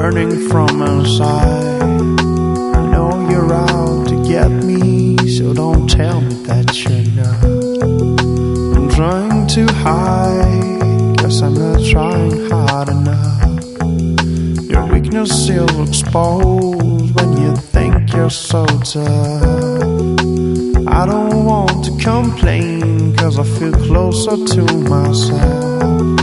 burning from inside. I know you're out to get me, so don't tell me that you're not. I'm trying to hide, 'cause I'm not trying hard enough. Your weakness still exposed when you think you're so tough. I don't want to complain, 'cause I feel closer to myself.